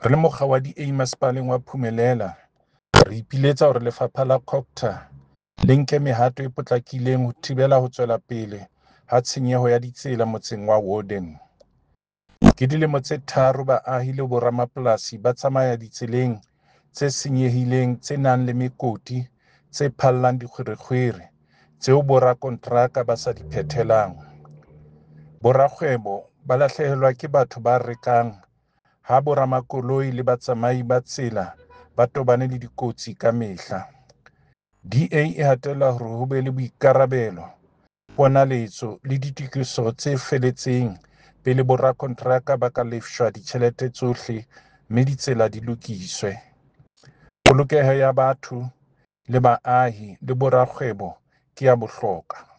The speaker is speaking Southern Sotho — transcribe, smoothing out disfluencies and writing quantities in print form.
Re le mokga wa di-A masepaleng wa Phumelela, re ipiletsa hore lefapha la COGTA le nke mehato e potlakileng ho thibela ho tswela pele ha tshenyeho ya ditsela motseng wa Woerden. Ke dilemo tse 3 baahi le boramapolasi ba tsamaya ditseleng tse senyehileng tse nang le mekoti, tse phallang dikgwerekgwere, tseo borakonteraka ba sa di phethelang. Borakgwebo ba lahlehelwa ke batho ba rekang, ha boramakoloi le batsamai ba tsela ba tobane le dikotsi ka mehla. DA e hatella hore ho be le boikarabelo, ponaletso le ditokiso tse feletseng pele borakonteraka ba ka lefshwa ditjhelete tsohle mme ditsela di lokiswe. Polokeho ya batho le baahi le borakgwebo ke ya bohlokwa.